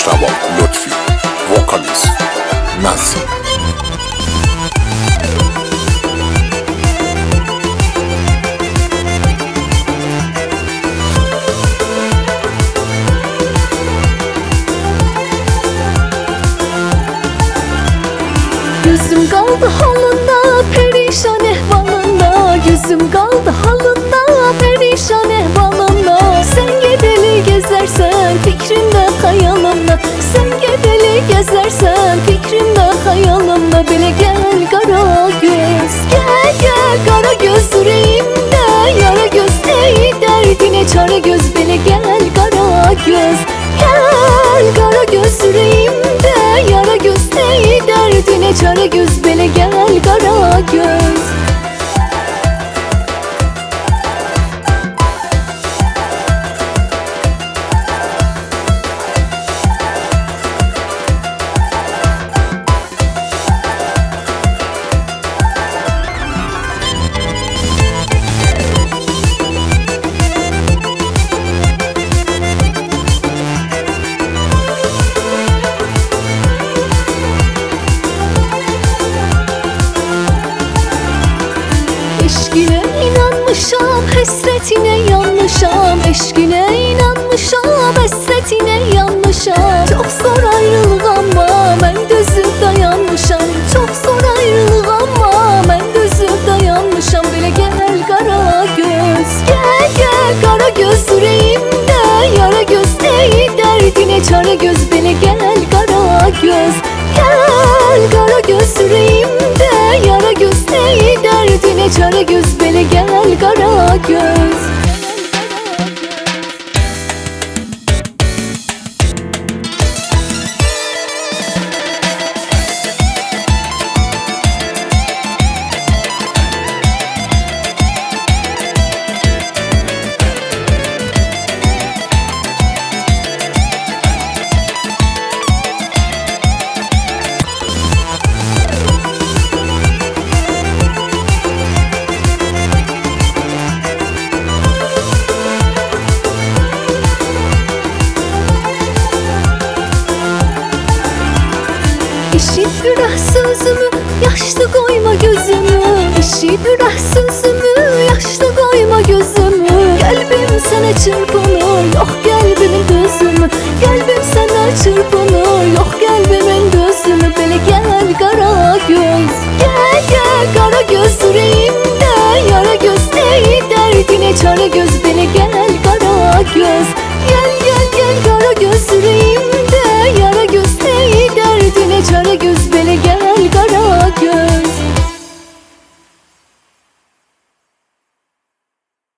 Müştaba Lütfi, vokalist Nazi. Gözüm kaldı halında, perişan ehvalında. Gözüm kaldı halında, perişan ehvalında. Sen gedeli gezersen fikrimde hayalımda. Sen gedeli gezersen fikrimde hayalımda. Bile gel kara göz, gel gel kara göz yüreğimde. Yara göz ey derdine çare göz. Bile gel kara göz, gel kara göz yüreğimde. Yara göz ey derdine çare göz. Bile gel kara göz. Eşkine inanmışam, hasretine yanmışam. Eşkine inanmışam, hasretine yanmışam. Çok zor ayrılık ama ben dözüp dayanmışam. Çok zor ayrılık ama ben dözüp dayanmışam. Bile gel kara göz, gel gel kara göz yüreğimde. Yara göz ey derdine çare göz. Bile gel kara göz, gel kara göz yüreğimde. Yara göz ey derdine çare göz. Bile gel kara göz. İşit bürah sözümü, yaşlı koyma gözümü. İşit bürah sözümü, yaşlı koyma gözümü. Kalbim sana çırpınır, yok kalbimin gözümü. Kalbim sana çırpınır, yok kalbimin